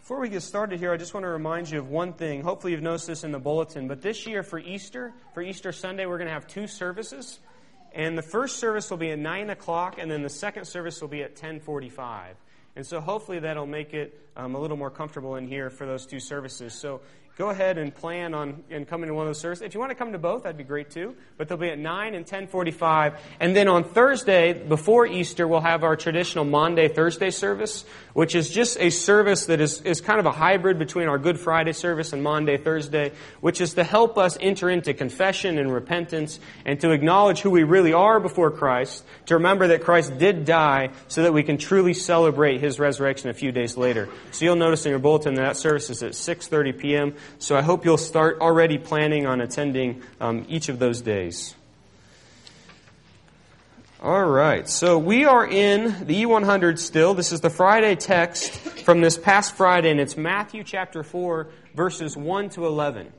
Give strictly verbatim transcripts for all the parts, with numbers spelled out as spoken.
Before we get started here, I just want to remind you of one thing. Hopefully you've noticed this in the bulletin, but this year for Easter, for Easter Sunday, we're going to have two services. And the first service will be at nine o'clock, and then the second service will be at ten forty-five. And so hopefully that'll make it um, a little more comfortable in here for those two services. So go ahead and plan on and coming to one of those services. If you want to come to both, that'd be great too. But they'll be at nine and ten forty-five. And then on Thursday, before Easter, we'll have our traditional Maundy Thursday service, which is just a service that is, is kind of a hybrid between our Good Friday service and Maundy Thursday, which is to help us enter into confession and repentance and to acknowledge who we really are before Christ, to remember that Christ did die so that we can truly celebrate His resurrection a few days later. So you'll notice in your bulletin that that service is at six thirty p.m., so I hope you'll start already planning on attending um, each of those days. All right, so we are in the E one hundred still. This is the Friday text from this past Friday, and it's Matthew chapter four, verses one to eleven.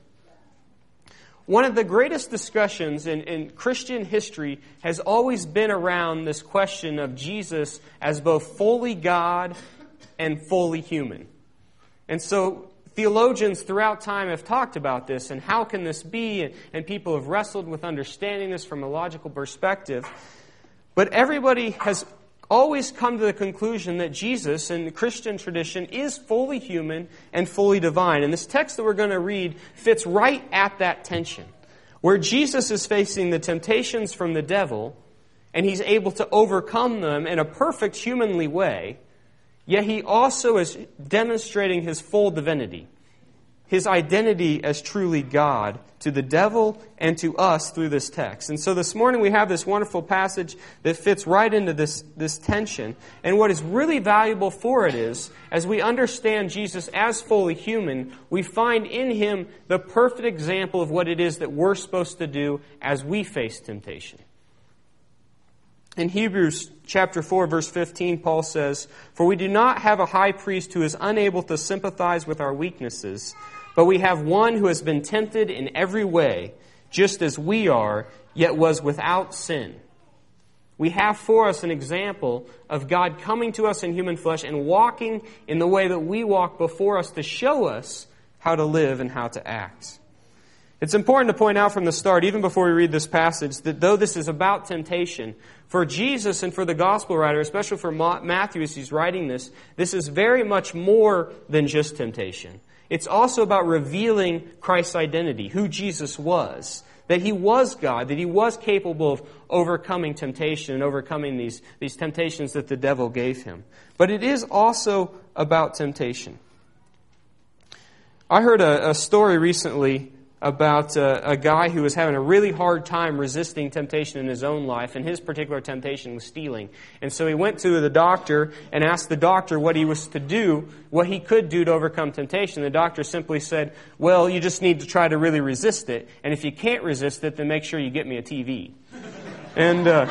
One of the greatest discussions in, in Christian history has always been around this question of Jesus as both fully God and fully human. And so theologians throughout time have talked about this and how can this be, and, and people have wrestled with understanding this from a logical perspective. But everybody has always come to the conclusion that Jesus in the Christian tradition is fully human and fully divine. And this text that we're going to read fits right at that tension, where Jesus is facing the temptations from the devil and He's able to overcome them in a perfect humanly way. Yet He also is demonstrating His full divinity, His identity as truly God to the devil and to us through this text. And so this morning we have this wonderful passage that fits right into this, this tension. And what is really valuable for it is, as we understand Jesus as fully human, we find in Him the perfect example of what it is that we're supposed to do as we face temptation. In Hebrews chapter four, verse fifteen, Paul says, "For we do not have a high priest who is unable to sympathize with our weaknesses, but we have one who has been tempted in every way, just as we are, yet was without sin." We have for us an example of God coming to us in human flesh and walking in the way that we walk before us to show us how to live and how to act. It's important to point out from the start, even before we read this passage, that though this is about temptation, for Jesus and for the gospel writer, especially for Matthew as he's writing this, this is very much more than just temptation. It's also about revealing Christ's identity, who Jesus was, that He was God, that He was capable of overcoming temptation and overcoming these, these temptations that the devil gave Him. But it is also about temptation. I heard a, a story recently about uh, a guy who was having a really hard time resisting temptation in his own life, and his particular temptation was stealing. And so he went to the doctor and asked the doctor what he was to do, what he could do to overcome temptation. The doctor simply said, "Well, you just need to try to really resist it, and if you can't resist it, then make sure you get me a T V." And uh,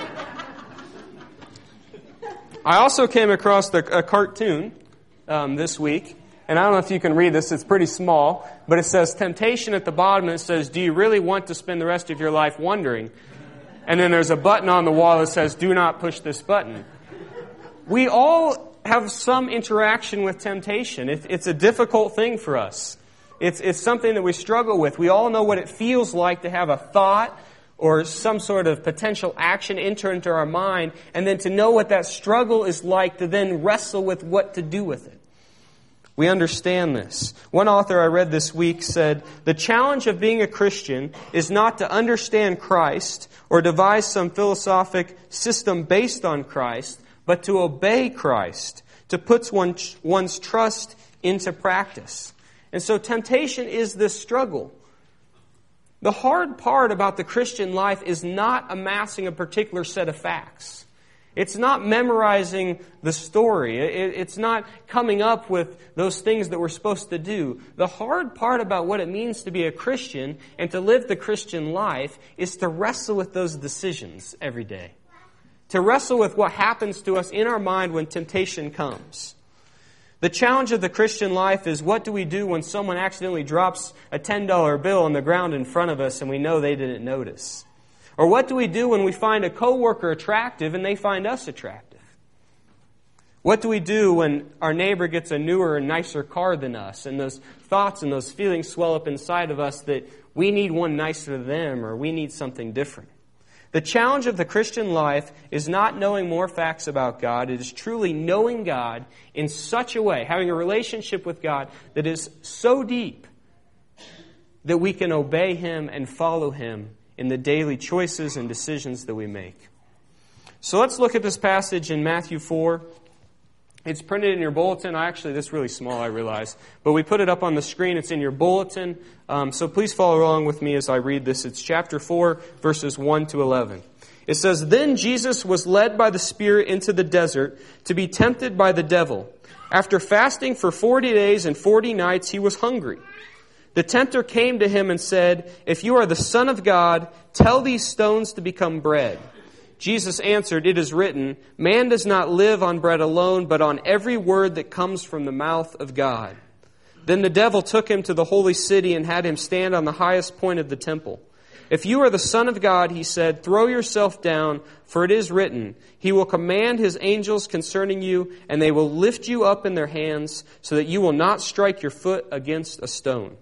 I also came across the, a cartoon um, this week. And I don't know if you can read this, it's pretty small, but it says temptation at the bottom, and it says, "Do you really want to spend the rest of your life wondering?" And then there's a button on the wall that says, "Do not push this button." We all have some interaction with temptation. It, it's a difficult thing for us. It's, it's something that we struggle with. We all know what it feels like to have a thought or some sort of potential action enter into our mind, and then to know what that struggle is like to then wrestle with what to do with it. We understand this. One author I read this week said, "The challenge of being a Christian is not to understand Christ or devise some philosophic system based on Christ, but to obey Christ, to put one's, one's trust into practice." And so temptation is this struggle. The hard part about the Christian life is not amassing a particular set of facts. It's not memorizing the story. It's not coming up with those things that we're supposed to do. The hard part about what it means to be a Christian and to live the Christian life is to wrestle with those decisions every day. To wrestle with what happens to us in our mind when temptation comes. The challenge of the Christian life is, what do we do when someone accidentally drops a ten dollar bill on the ground in front of us and we know they didn't notice? Or what do we do when we find a coworker attractive and they find us attractive? What do we do when our neighbor gets a newer and nicer car than us, and those thoughts and those feelings swell up inside of us that we need one nicer than them, or we need something different? The challenge of the Christian life is not knowing more facts about God. It is truly knowing God in such a way, having a relationship with God that is so deep that we can obey Him and follow Him in the daily choices and decisions that we make. So let's look at this passage in Matthew four. It's printed in your bulletin. Actually, this is really small, I realize. But we put it up on the screen. It's in your bulletin. Um, so please follow along with me as I read this. It's chapter four, verses one to eleven. It says, "Then Jesus was led by the Spirit into the desert to be tempted by the devil. After fasting for forty days and forty nights, he was hungry. The tempter came to him and said, 'If you are the Son of God, tell these stones to become bread.' Jesus answered, 'It is written, man does not live on bread alone, but on every word that comes from the mouth of God.' Then the devil took him to the holy city and had him stand on the highest point of the temple. 'If you are the Son of God,' he said, 'throw yourself down, for it is written, He will command His angels concerning you, and they will lift you up in their hands, so that you will not strike your foot against a stone.'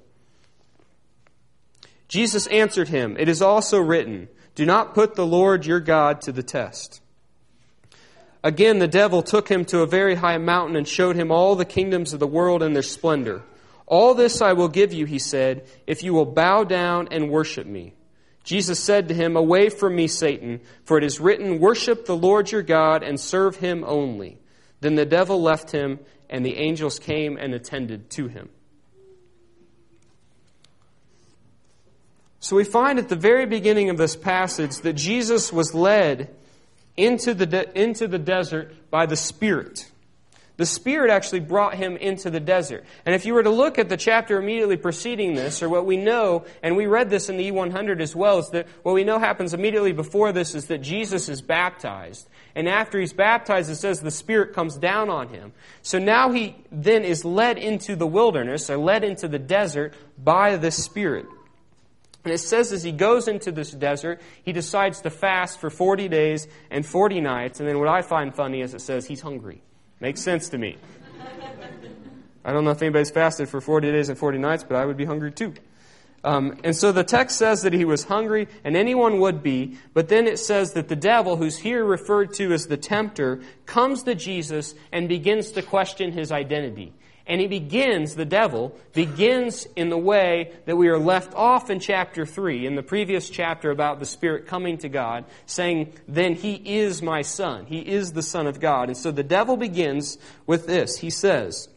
Jesus answered him, 'It is also written, do not put the Lord your God to the test.' Again, the devil took him to a very high mountain and showed him all the kingdoms of the world and their splendor. 'All this I will give you,' he said, 'if you will bow down and worship me.' Jesus said to him, 'Away from me, Satan, for it is written, worship the Lord your God and serve Him only.' Then the devil left him, and the angels came and attended to him." So we find at the very beginning of this passage that Jesus was led into the de- into the desert by the Spirit. The Spirit actually brought him into the desert. And if you were to look at the chapter immediately preceding this, or what we know, and we read this in the E one hundred as well, is that what we know happens immediately before this is that Jesus is baptized. And after He's baptized, it says the Spirit comes down on Him. So now He then is led into the wilderness, or led into the desert by the Spirit. And it says as He goes into this desert, He decides to fast for forty days and forty nights. And then what I find funny is it says He's hungry. Makes sense to me. I don't know if anybody's fasted for forty days and forty nights, but I would be hungry too. Um, and so the text says that He was hungry, and anyone would be. But then it says that the devil, who's here referred to as the tempter, comes to Jesus and begins to question His identity. And he begins, the devil, begins in the way that we are left off in chapter three, in the previous chapter about the Spirit coming to God, saying, then He is my Son. He is the Son of God. And so the devil begins with this. He says,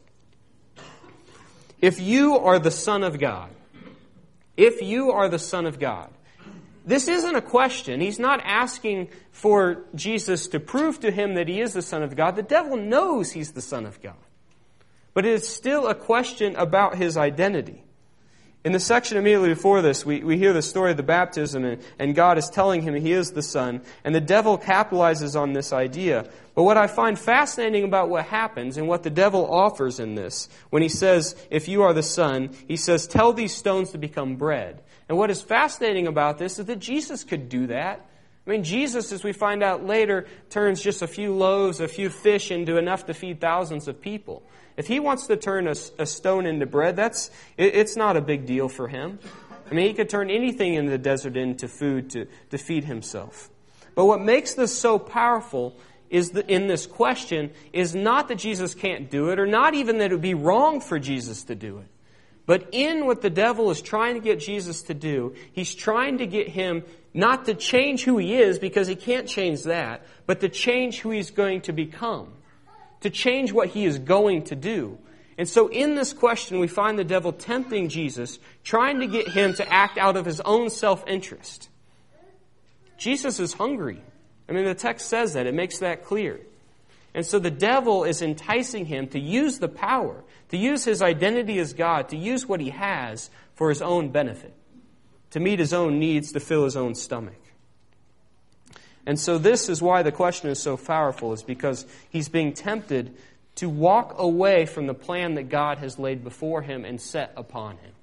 if you are the Son of God, if you are the Son of God. This isn't a question. He's not asking for Jesus to prove to Him that He is the Son of God. The devil knows He's the Son of God. But it is still a question about His identity. In the section immediately before this, we, we hear the story of the baptism, and, and God is telling him He is the Son, and the devil capitalizes on this idea. But what I find fascinating about what happens and what the devil offers in this, when he says, if you are the Son, he says, tell these stones to become bread. And what is fascinating about this is that Jesus could do that. I mean, Jesus, as we find out later, turns just a few loaves, a few fish into enough to feed thousands of people. If He wants to turn a, a stone into bread, that's it, it's not a big deal for Him. I mean, He could turn anything in the desert into food to, to feed Himself. But what makes this so powerful is that in this question is not that Jesus can't do it, or not even that it would be wrong for Jesus to do it. But in what the devil is trying to get Jesus to do, he's trying to get Him not to change who He is, because He can't change that, but to change who He's going to become. To change what He is going to do. And so in this question, we find the devil tempting Jesus, trying to get Him to act out of His own self-interest. Jesus is hungry. I mean, the text says that. It makes that clear. And so the devil is enticing Him to use the power, to use His identity as God, to use what He has for His own benefit, to meet His own needs, to fill His own stomach. And so this is why the question is so powerful, is because he's being tempted to walk away from the plan that God has laid before him and set upon him.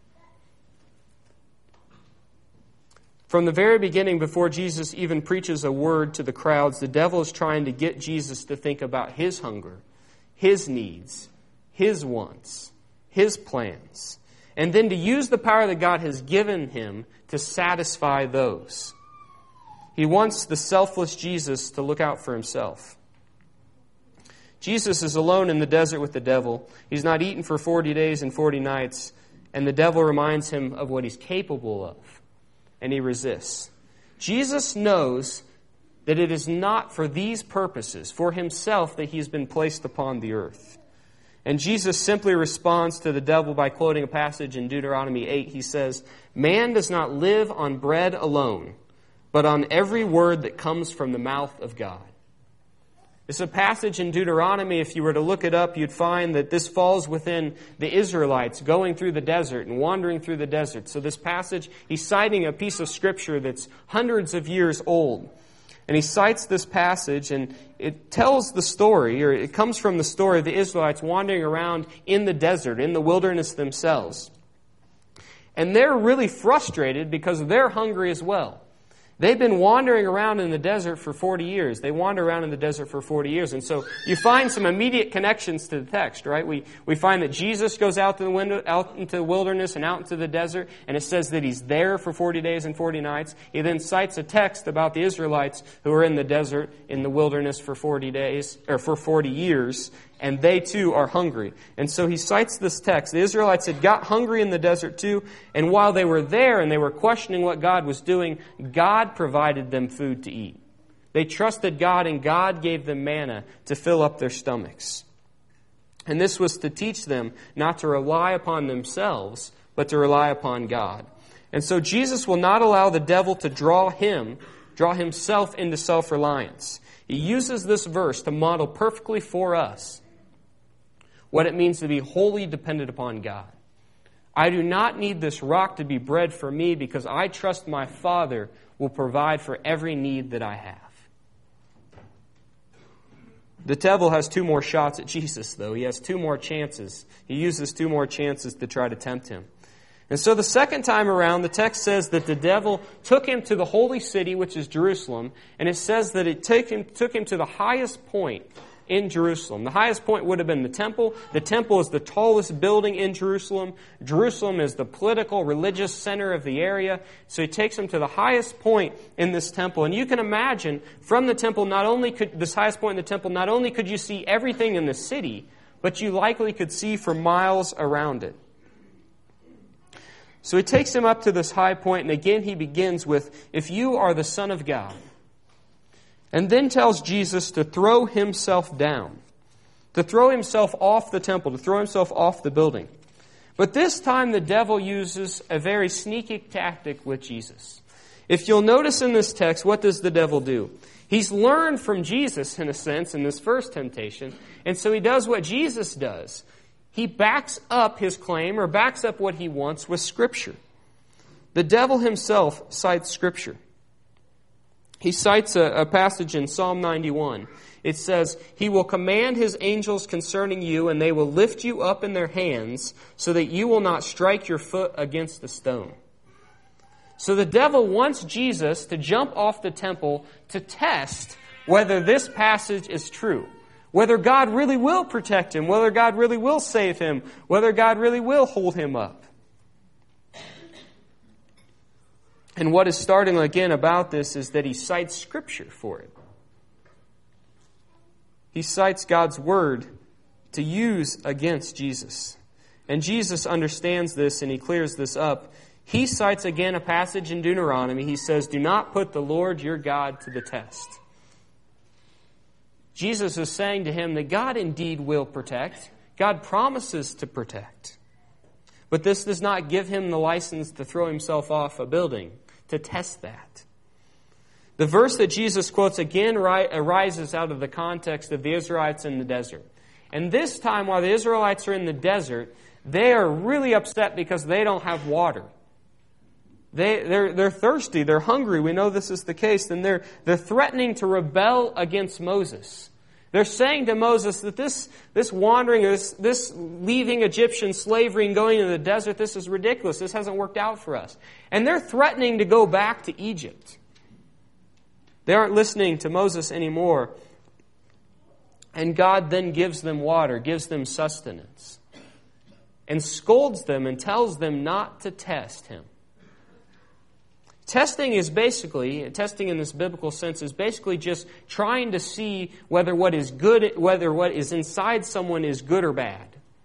From the very beginning, before Jesus even preaches a word to the crowds, the devil is trying to get Jesus to think about his hunger, his needs, his wants, his plans, and then to use the power that God has given him to satisfy those. He wants the selfless Jesus to look out for himself. Jesus is alone in the desert with the devil. He's not eaten for forty days and forty nights, and the devil reminds him of what he's capable of, and he resists. Jesus knows that it is not for these purposes, for himself, that he's been placed upon the earth. And Jesus simply responds to the devil by quoting a passage in Deuteronomy eight. He says, "Man does not live on bread alone, but on every word that comes from the mouth of God." It's a passage in Deuteronomy. If you were to look it up, you'd find that this falls within the Israelites going through the desert and wandering through the desert. So this passage, he's citing a piece of Scripture that's hundreds of years old. And he cites this passage, and it tells the story, or it comes from the story of the Israelites wandering around in the desert, in the wilderness themselves. And they're really frustrated because they're hungry as well. They've been wandering around in the desert for forty years. They wander around in the desert for forty years. And so you find some immediate connections to the text, right? We we find that Jesus goes out to the window, out into the wilderness and out into the desert, and it says that he's there for forty days and forty nights. He then cites a text about the Israelites who are in the desert, in the wilderness for forty days, or for forty years, and they too are hungry. And so he cites this text. The Israelites had got hungry in the desert too, and while they were there and they were questioning what God was doing, God provided them food to eat. They trusted God, and God gave them manna to fill up their stomachs. And this was to teach them not to rely upon themselves, but to rely upon God. And so Jesus will not allow the devil to draw him, draw himself into self-reliance. He uses this verse to model perfectly for us what it means to be wholly dependent upon God. I do not need this rock to be bread for me because I trust my Father will provide for every need that I have. The devil has two more shots at Jesus, though. He has two more chances. He uses two more chances to try to tempt him. And so the second time around, the text says that the devil took him to the holy city, which is Jerusalem, and it says that it took him, took him to the highest point in Jerusalem. The highest point would have been the temple. The temple is the tallest building in Jerusalem. Jerusalem is the political, religious center of the area. So he takes him to the highest point in this temple. And you can imagine from the temple, not only could, this highest point in the temple, not only could you see everything in the city, but you likely could see for miles around it. So he takes him up to this high point, and again he begins with, "If you are the Son of God," and then tells Jesus to throw himself down, to throw himself off the temple, to throw himself off the building. But this time the devil uses a very sneaky tactic with Jesus. If you'll notice in this text, what does the devil do? He's learned from Jesus, in a sense, in this first temptation, and so he does what Jesus does. He backs up his claim, or backs up what he wants, with Scripture. The devil himself cites Scripture. He cites a, a passage in Psalm ninety-one. It says, "He will command His angels concerning you, and they will lift you up in their hands, so that you will not strike your foot against a stone." So the devil wants Jesus to jump off the temple to test whether this passage is true. Whether God really will protect him, whether God really will save him, whether God really will hold him up. And what is startling again about this is that he cites Scripture for it. He cites God's Word to use against Jesus. And Jesus understands this and he clears this up. He cites again a passage in Deuteronomy. He says, "Do not put the Lord your God to the test." Jesus is saying to him that God indeed will protect. God promises to protect. But this does not give him the license to throw himself off a building, to test that. The verse that Jesus quotes again arises out of the context of the Israelites in the desert. And this time, while the Israelites are in the desert, they are really upset because they don't have water. They, they're, they're thirsty, they're hungry. We know this is the case. And they're, they're threatening to rebel against Moses. They're saying to Moses that this, this wandering, this, this leaving Egyptian slavery and going into the desert, this is ridiculous. This hasn't worked out for us. And they're threatening to go back to Egypt. They aren't listening to Moses anymore. And God then gives them water, gives them sustenance, and scolds them and tells them not to test Him. Testing is basically, testing in this biblical sense is basically just trying to see whether what is good, whether what is inside someone is good or bad.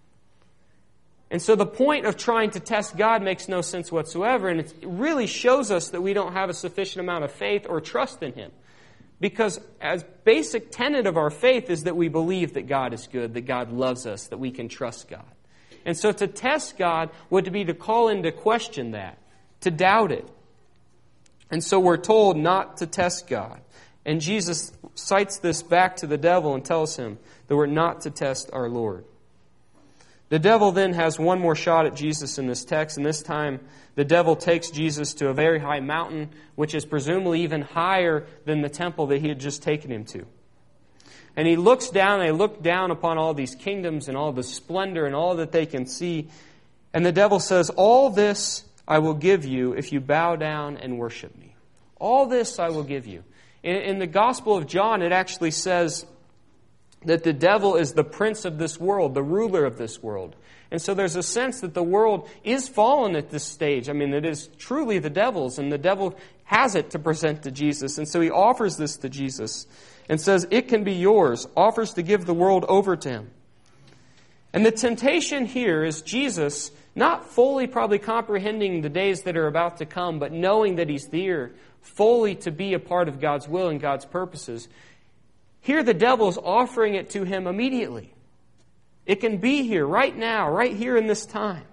And so the point of trying to test God makes no sense whatsoever, and it really shows us that we don't have a sufficient amount of faith or trust in Him. Because as basic tenet of our faith is that we believe that God is good, that God loves us, that we can trust God. And so to test God would be to call into question that, to doubt it. And so we're told not to test God. And Jesus cites this back to the devil and tells him that we're not to test our Lord. The devil then has one more shot at Jesus in this text, and this time the devil takes Jesus to a very high mountain, which is presumably even higher than the temple that he had just taken him to. And he looks down, and they look down upon all these kingdoms and all the splendor and all that they can see. And the devil says, "All this I will give you if you bow down and worship me." All this I will give you. In, in the Gospel of John, it actually says that the devil is the prince of this world, the ruler of this world. And so there's a sense that the world is fallen at this stage. I mean, it is truly the devil's, and the devil has it to present to Jesus. And so he offers this to Jesus and says, "It can be yours," offers to give the world over to him. And the temptation here is Jesus not fully probably comprehending the days that are about to come, but knowing that He's there fully to be a part of God's will and God's purposes. Here the devil is offering it to him immediately. It can be here, right now, right here in this time.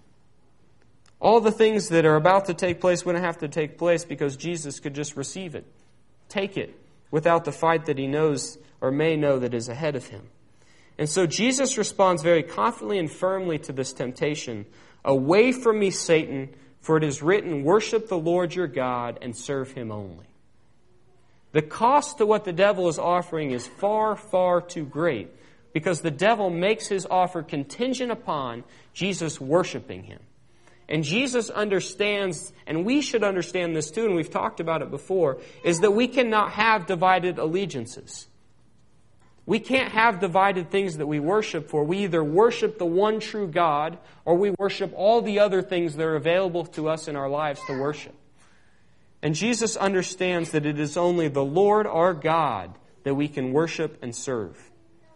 All the things that are about to take place wouldn't have to take place because Jesus could just receive it, take it, without the fight that He knows or may know that is ahead of Him. And so Jesus responds very confidently and firmly to this temptation. "Away from me, Satan, for it is written, worship the Lord your God and serve Him only." The cost to what the devil is offering is far, far too great because the devil makes his offer contingent upon Jesus worshiping Him. And Jesus understands, and we should understand this too, and we've talked about it before, is that we cannot have divided allegiances. We can't have divided things that we worship for. We either worship the one true God or we worship all the other things that are available to us in our lives to worship. And Jesus understands that it is only the Lord our God that we can worship and serve.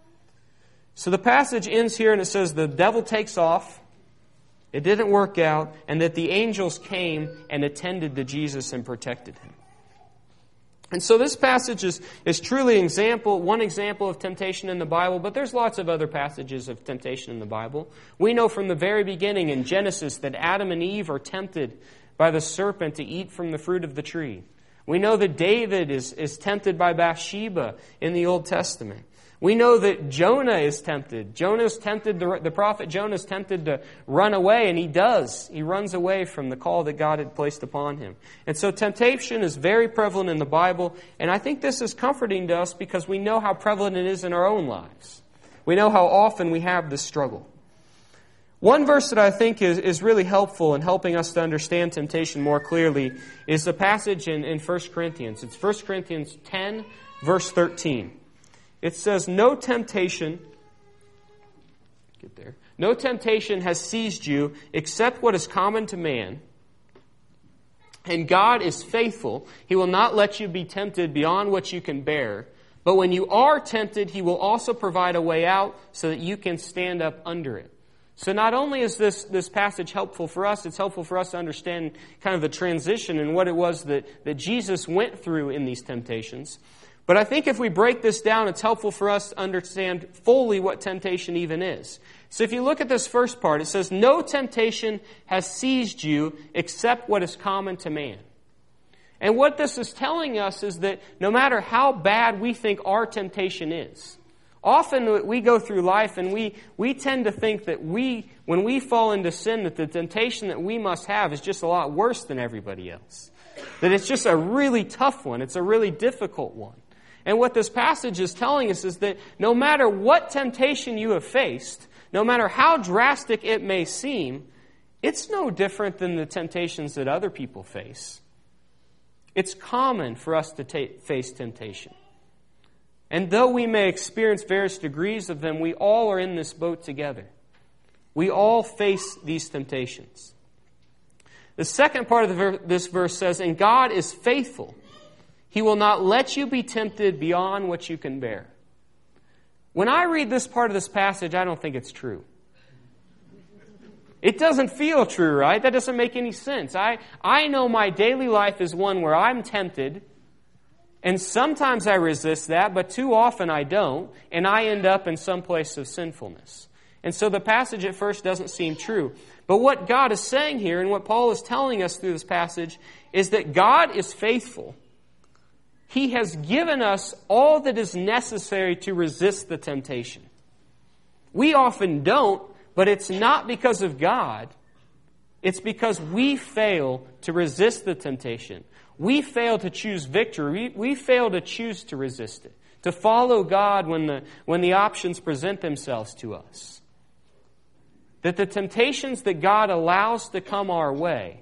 So the passage ends here and it says the devil takes off, it didn't work out, and that the angels came and attended to Jesus and protected Him. And so this passage is, is truly an example, one example of temptation in the Bible, but there's lots of other passages of temptation in the Bible. We know from the very beginning in Genesis that Adam and Eve are tempted by the serpent to eat from the fruit of the tree. We know that David is, is tempted by Bathsheba in the Old Testament. We know that Jonah is tempted. Jonah is tempted, to, the prophet Jonah is tempted to run away, and he does. He runs away from the call that God had placed upon him. And so temptation is very prevalent in the Bible, and I think this is comforting to us because we know how prevalent it is in our own lives. We know how often we have this struggle. One verse that I think is, is really helpful in helping us to understand temptation more clearly is the passage in, in First Corinthians. It's First Corinthians ten, verse thirteen. It says, no temptation, get there, no temptation has seized you except what is common to man. And God is faithful. He will not let you be tempted beyond what you can bear. But when you are tempted, He will also provide a way out so that you can stand up under it. So not only is this, this passage helpful for us, it's helpful for us to understand kind of the transition and what it was that, that Jesus went through in these temptations. But I think if we break this down, it's helpful for us to understand fully what temptation even is. So if you look at this first part, it says, no temptation has seized you except what is common to man. And what this is telling us is that no matter how bad we think our temptation is, often we go through life and we, we tend to think that we, when we fall into sin, that the temptation that we must have is just a lot worse than everybody else. That it's just a really tough one. It's a really difficult one. And what this passage is telling us is that no matter what temptation you have faced, no matter how drastic it may seem, it's no different than the temptations that other people face. It's common for us to ta- face temptation. And though we may experience various degrees of them, we all are in this boat together. We all face these temptations. The second part of the ver- this verse says, and God is faithful. He will not let you be tempted beyond what you can bear. When I read this part of this passage, I don't think it's true. It doesn't feel true, right? That doesn't make any sense. I, I know my daily life is one where I'm tempted, and sometimes I resist that, but too often I don't, and I end up in some place of sinfulness. And so the passage at first doesn't seem true. But what God is saying here, and what Paul is telling us through this passage, is that God is faithful. He has given us all that is necessary to resist the temptation. We often don't, but it's not because of God. It's because we fail to resist the temptation. We fail to choose victory. We, we fail to choose to resist it, to follow God when the, when the options present themselves to us. That the temptations that God allows to come our way,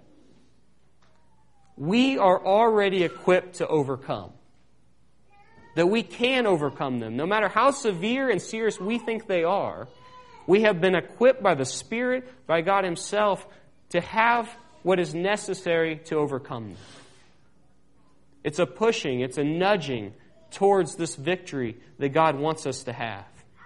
we are already equipped to overcome. That we can overcome them. No matter how severe and serious we think they are, we have been equipped by the Spirit, by God Himself, to have what is necessary to overcome them. It's a pushing, it's a nudging towards this victory that God wants us to have.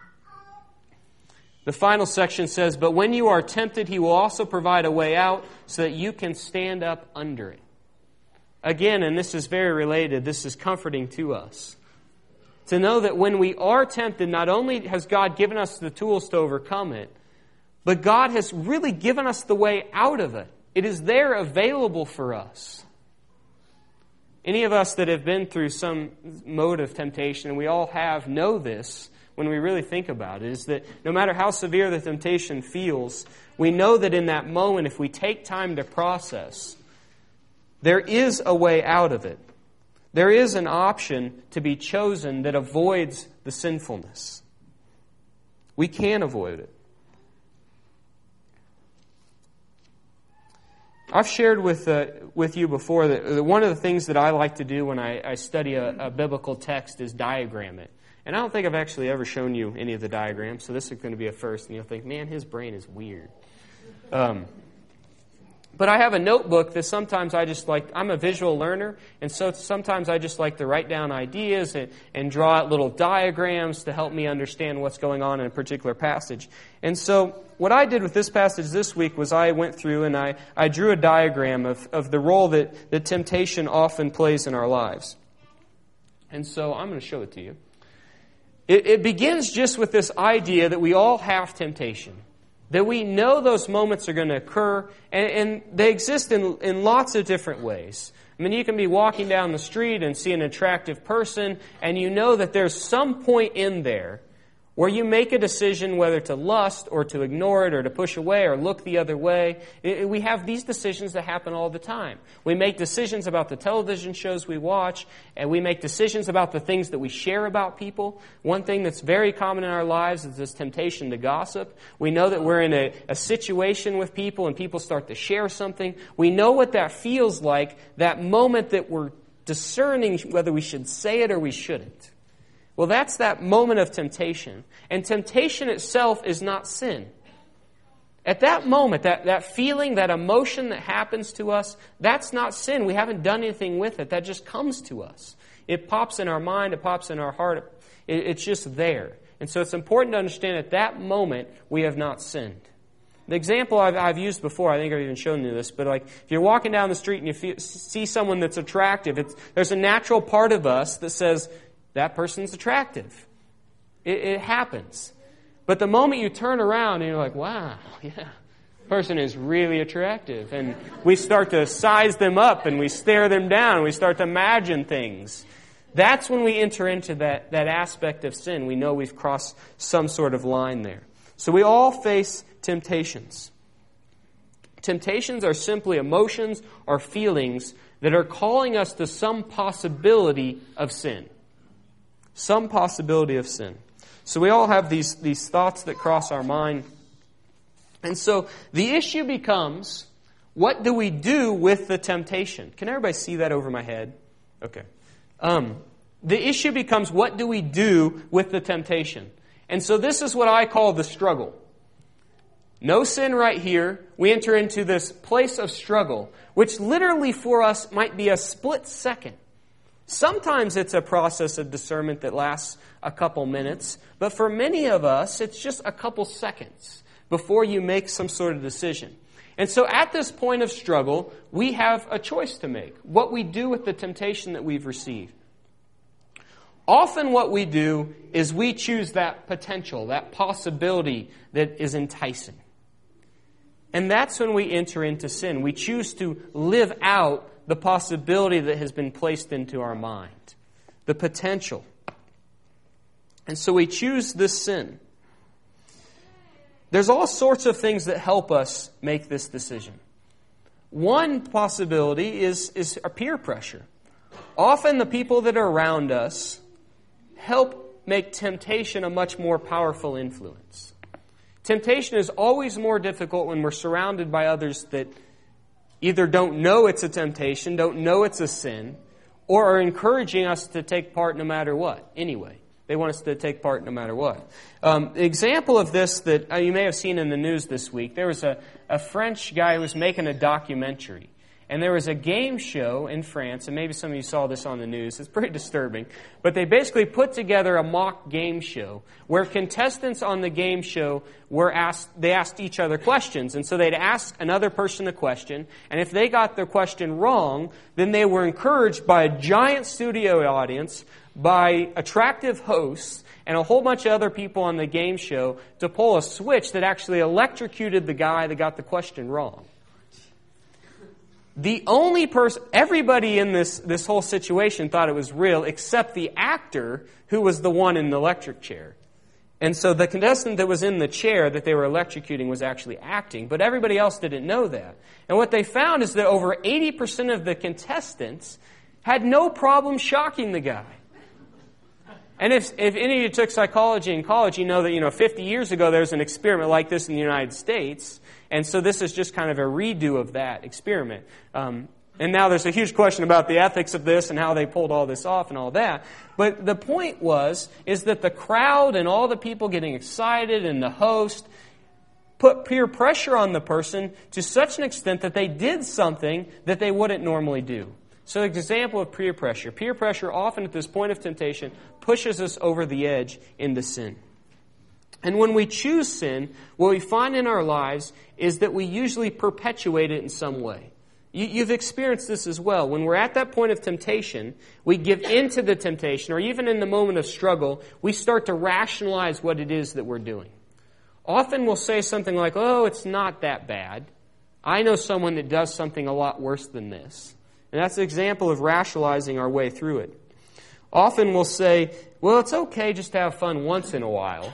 The final section says, but when you are tempted, He will also provide a way out so that you can stand up under it. Again, and this is very related, this is comforting to us. To know that when we are tempted, not only has God given us the tools to overcome it, but God has really given us the way out of it. It is there available for us. Any of us that have been through some mode of temptation, and we all have, know this when we really think about it, is that no matter how severe the temptation feels, we know that in that moment, if we take time to process, there is a way out of it. There is an option to be chosen that avoids the sinfulness. We can avoid it. I've shared with uh, with you before that one of the things that I like to do when I, I study a, a biblical text is diagram it. And I don't think I've actually ever shown you any of the diagrams, so this is going to be a first, and you'll think, man, his brain is weird. Um, but I have a notebook that sometimes I just like, I'm a visual learner, and so sometimes I just like to write down ideas and, and draw out little diagrams to help me understand what's going on in a particular passage. And so what I did with this passage this week was I went through and I, I drew a diagram of, of the role that, that temptation often plays in our lives. And so I'm going to show it to you. It, it begins just with this idea that we all have temptation. That we know those moments are going to occur, and, and they exist in, in lots of different ways. I mean, you can be walking down the street and see an attractive person, and you know that there's some point in there where you make a decision whether to lust or to ignore it or to push away or look the other way. It, we have these decisions that happen all the time. We make decisions about the television shows we watch, and we make decisions about the things that we share about people. One thing that's very common in our lives is this temptation to gossip. We know that we're in a, a situation with people and people start to share something. We know what that feels like, that moment that we're discerning whether we should say it or we shouldn't. Well, that's that moment of temptation. And temptation itself is not sin. At that moment, that, that feeling, that emotion that happens to us, that's not sin. We haven't done anything with it. That just comes to us. It pops in our mind. It pops in our heart. It, it's just there. And so it's important to understand at that moment, we have not sinned. The example I've, I've used before, I think I've even shown you this, but like if you're walking down the street and you feel, see someone that's attractive, it's, there's a natural part of us that says, that person's attractive. It, it happens. But the moment you turn around and you're like, wow, yeah, person is really attractive. And we start to size them up and we stare them down. We start to imagine things. That's when we enter into that, that aspect of sin. We know we've crossed some sort of line there. So we all face temptations. Temptations are simply emotions or feelings that are calling us to some possibility of sin. Some possibility of sin. So we all have these, these thoughts that cross our mind. And so the issue becomes, what do we do with the temptation? Can everybody see that over my head? Okay. Um, The issue becomes, what do we do with the temptation? And so this is what I call the struggle. No sin right here. We enter into this place of struggle, which literally for us might be a split second. Sometimes it's a process of discernment that lasts a couple minutes, but for many of us, it's just a couple seconds before you make some sort of decision. And so at this point of struggle, we have a choice to make, what we do with the temptation that we've received. Often what we do is we choose that potential, that possibility that is enticing. And that's when we enter into sin. We choose to live out the possibility that has been placed into our mind, the potential. And so we choose this sin. There's all sorts of things that help us make this decision. One possibility is, is a peer pressure. Often the people that are around us help make temptation a much more powerful influence. Temptation is always more difficult when we're surrounded by others that either don't know it's a temptation, don't know it's a sin, or are encouraging us to take part no matter what. Anyway, they want us to take part no matter what. Um, the example of this that uh, you may have seen in the news this week, there was a, a French guy who was making a documentary. And there was a game show in France, and maybe some of you saw this on the news. It's pretty disturbing. But they basically put together a mock game show where contestants on the game show were asked, they asked each other questions. And so they'd ask another person a question, and if they got their question wrong, then they were encouraged by a giant studio audience, by attractive hosts, and a whole bunch of other people on the game show to pull a switch that actually electrocuted the guy that got the question wrong. The only person, everybody in this, this whole situation thought it was real except the actor who was the one in the electric chair. And so the contestant that was in the chair that they were electrocuting was actually acting, but everybody else didn't know that. And what they found is that over eighty percent of the contestants had no problem shocking the guy. And if, if any of you took psychology in college, you know that, you know, fifty years ago there was an experiment like this in the United States. And so this is just kind of a redo of that experiment. Um, and now there's a huge question about the ethics of this and how they pulled all this off and all that. But the point was, is that the crowd and all the people getting excited and the host put peer pressure on the person to such an extent that they did something that they wouldn't normally do. So an example of peer pressure. Peer pressure often at this point of temptation pushes us over the edge into sin. And when we choose sin, what we find in our lives is that we usually perpetuate it in some way. You, you've experienced this as well. When we're at that point of temptation, we give in to the temptation, or even in the moment of struggle, we start to rationalize what it is that we're doing. Often we'll say something like, oh, it's not that bad. I know someone that does something a lot worse than this. And that's an example of rationalizing our way through it. Often we'll say, well, it's okay just to have fun once in a while.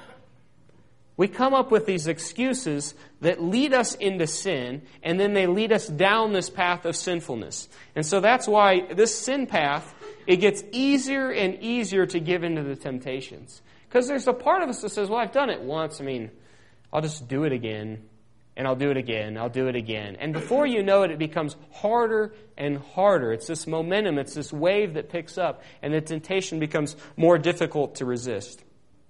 We come up with these excuses that lead us into sin, and then they lead us down this path of sinfulness. And so that's why this sin path, it gets easier and easier to give into the temptations. Because there's a part of us that says, well, I've done it once. I mean, I'll just do it again, and I'll do it again, I'll do it again. And before you know it, it becomes harder and harder. It's this momentum, it's this wave that picks up, and the temptation becomes more difficult to resist.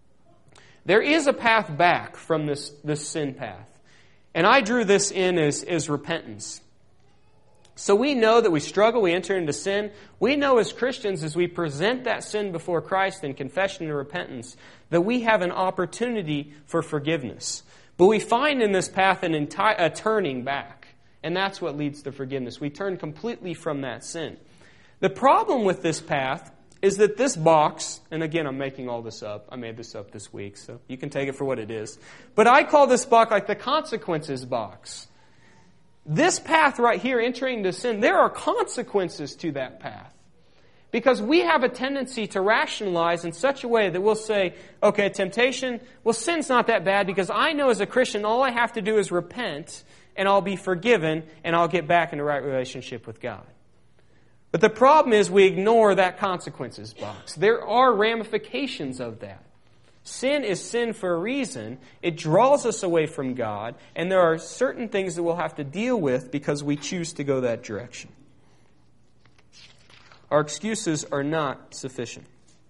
There is a path back from this, this sin path. And I drew this in as, as repentance. So we know that we struggle, we enter into sin. We know as Christians, as we present that sin before Christ in confession and repentance, that we have an opportunity for forgiveness. But we find in this path an entire, a turning back. And that's what leads to forgiveness. We turn completely from that sin. The problem with this path is that this box, and again, I'm making all this up. I made this up this week, so you can take it for what it is. But I call this box like the consequences box. This path right here, entering into sin, there are consequences to that path. Because we have a tendency to rationalize in such a way that we'll say, okay, temptation, well, sin's not that bad because I know as a Christian all I have to do is repent and I'll be forgiven and I'll get back in a right relationship with God. But the problem is we ignore that consequences box. There are ramifications of that. Sin is sin for a reason. It draws us away from God, and there are certain things that we'll have to deal with because we choose to go that direction. Our excuses are not sufficient.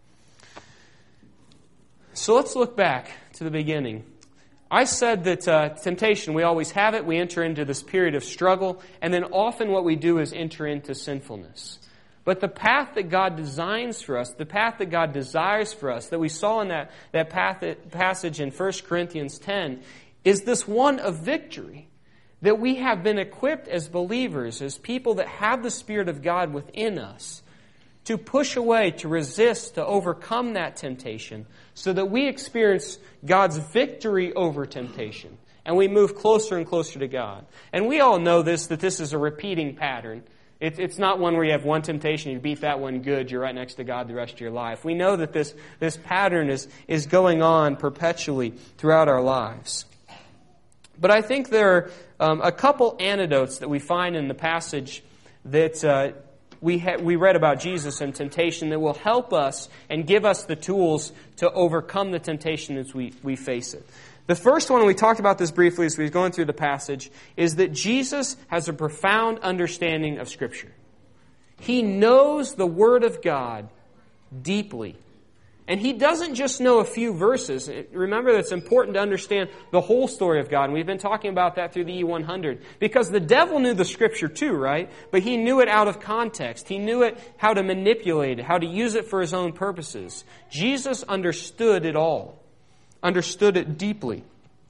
So let's look back to the beginning. I said that uh, temptation, we always have it. We enter into this period of struggle, and then often what we do is enter into sinfulness. But the path that God designs for us, the path that God desires for us, that we saw in that, that path, passage in First Corinthians ten, is this one of victory. That we have been equipped as believers, as people that have the Spirit of God within us, to push away, to resist, to overcome that temptation, so that we experience God's victory over temptation. And we move closer and closer to God. And we all know this, that this is a repeating pattern. It, it's not one where you have one temptation, you beat that one good, you're right next to God the rest of your life. We know that this, this pattern is, is going on perpetually throughout our lives. But I think there are um, a couple antidotes that we find in the passage that uh, we ha- we read about Jesus and temptation that will help us and give us the tools to overcome the temptation as we, we face it. The first one, we talked about this briefly as we were going through the passage, is that Jesus has a profound understanding of Scripture. He knows the Word of God deeply. And He doesn't just know a few verses. Remember, it's important to understand the whole story of God. And we've been talking about that through the E one hundred. Because the devil knew the Scripture too, right? But he knew it out of context. He knew it, how to manipulate it, how to use it for His own purposes. Jesus understood it all. Understood it deeply.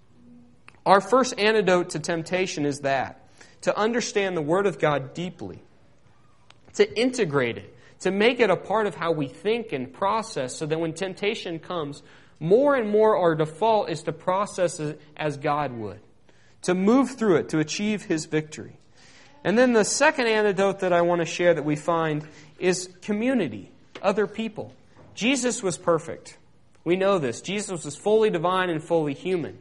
Our first antidote to temptation is that. To understand the Word of God deeply. To integrate it. To make it a part of how we think and process, so that when temptation comes, more and more our default is to process it as God would. To move through it, to achieve His victory. And then the second antidote that I want to share that we find is community, other people. Jesus was perfect. We know this. Jesus was fully divine and fully human.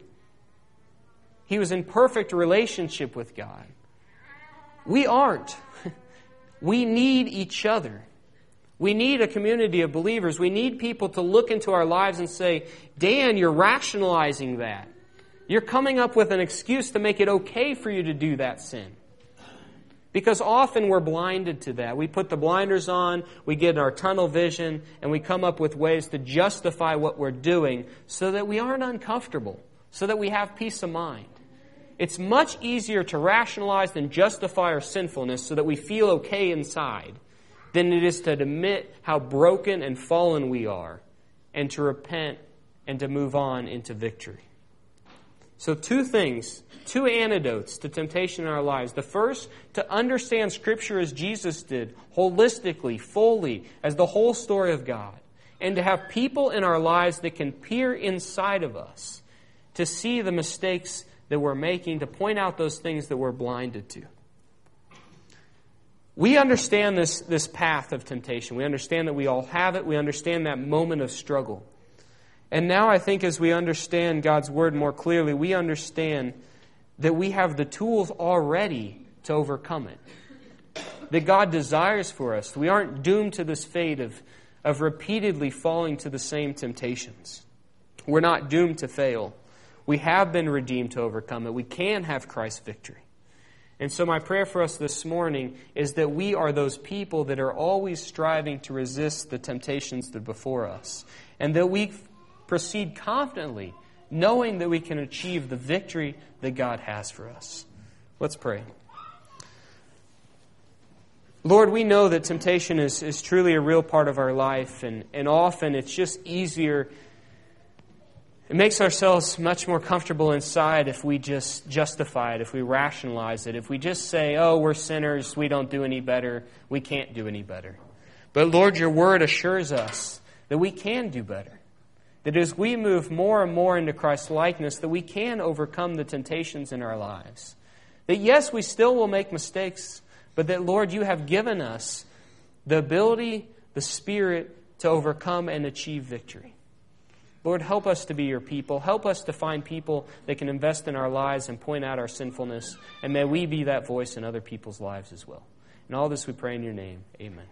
He was in perfect relationship with God. We aren't. We need each other. We need a community of believers. We need people to look into our lives and say, Dan, you're rationalizing that. You're coming up with an excuse to make it okay for you to do that sin. Because often we're blinded to that. We put the blinders on, we get our tunnel vision, and we come up with ways to justify what we're doing so that we aren't uncomfortable, so that we have peace of mind. It's much easier to rationalize than justify our sinfulness so that we feel okay inside than it is to admit how broken and fallen we are and to repent and to move on into victory. So two things, two antidotes to temptation in our lives. The first, to understand Scripture as Jesus did, holistically, fully, as the whole story of God. And to have people in our lives that can peer inside of us to see the mistakes that we're making, to point out those things that we're blinded to. We understand this, this path of temptation. We understand that we all have it. We understand that moment of struggle. And now I think as we understand God's Word more clearly, we understand that we have the tools already to overcome it. That God desires for us. We aren't doomed to this fate of, of repeatedly falling to the same temptations. We're not doomed to fail. We have been redeemed to overcome it. We can have Christ's victory. And so my prayer for us this morning is that we are those people that are always striving to resist the temptations that are before us. And that we proceed confidently, knowing that we can achieve the victory that God has for us. Let's pray. Lord, we know that temptation is, is truly a real part of our life. And, and often it's just easier. It makes ourselves much more comfortable inside if we just justify it, if we rationalize it, if we just say, oh, we're sinners, we don't do any better, we can't do any better. But Lord, your Word assures us that we can do better. That as we move more and more into Christ's likeness, that we can overcome the temptations in our lives. That yes, we still will make mistakes, but that Lord, you have given us the ability, the Spirit to overcome and achieve victory. Lord, help us to be your people. Help us to find people that can invest in our lives and point out our sinfulness. And may we be that voice in other people's lives as well. And all this we pray in your name. Amen.